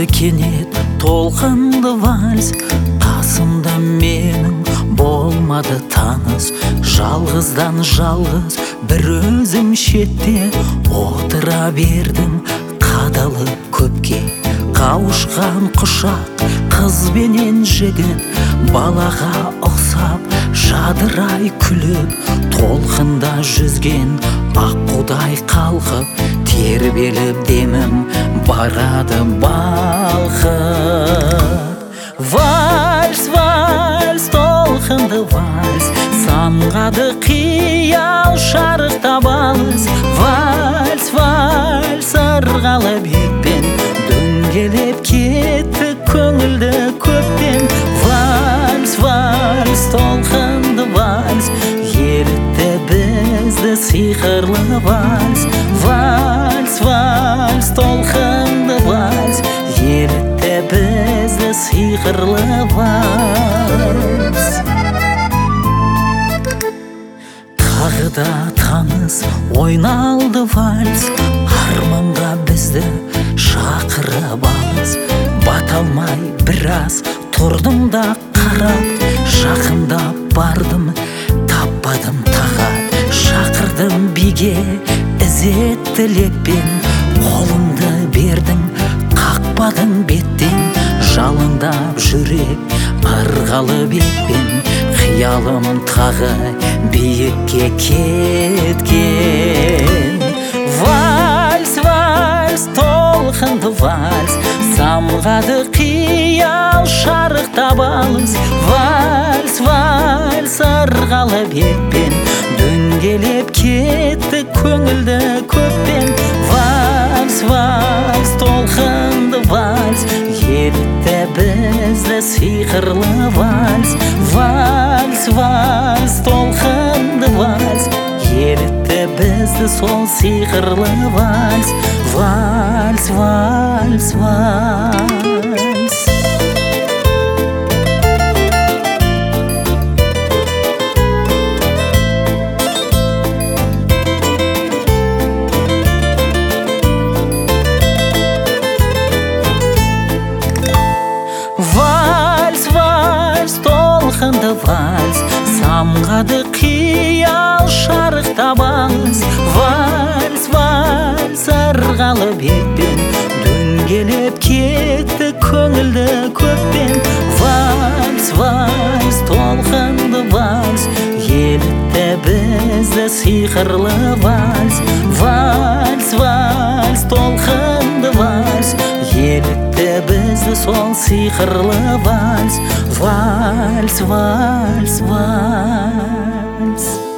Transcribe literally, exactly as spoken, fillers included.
Шалды кенет толқынды вальс, қасымда менің болмады таныс. Жалғыздан жалғыз бір өзім шетте отыра бердім, қадалып көпке. Қауышқан құшақ қыз бенен жігіт, балаға ұқсап жадырай күліп, толқында жүзген аққудай қалқып, тербеліп демім барады балқып. Вальс, вальс, толқынды вальс, самғады қиял шарықтап алыс. Вальс, вальс, ырғалы бетпен дөңгелеп кетті көңілді көптен. Вальс, вальс, толқынды вальс, елітті бізді сиқырлы вальс. Вальс, вальс, толқынды вальс, елітті бізді сиқырлы вальс. Тағы да таныс ойналды вальс, арманға бізді шақырып алыс. Бата алмай біраз тұрдым да қарап, жақындап бардым, таппадым тағат. Шақырдым биге ізетті леппен, қолымды бердің, қақпадың беттен. Жалындап жүрек ырғалы бетпен, қиялым тағы биікке кеткен. Вальс, вальс, толқынды вальс, самғады қиял шарықтап алыс. Вальс, вальс, ырғалы бетпен дөңгелеп кетті көңілді көппен. Вальс, вальс, толқынды вальс, елітті бізді сиқырлы вальс. Вальс, вальс, толқынды вальс, елітті бізді сол сиқырлы вальс. Вальс, вальс, вальс. Вальс, вальс, толқынды вальс, самғады қиял шарықтап алыс. Вальс, вальс, ырғалы бетпен дөңгелеп кетті көңілді көппен. Вальс, вальс, толқынды вальс, елітті бізді сиқырлы вальс. Вальс, вальс, толқынды вальс, елітті бізді сол сиқырлы вальс. Вальс, вальс, вальс.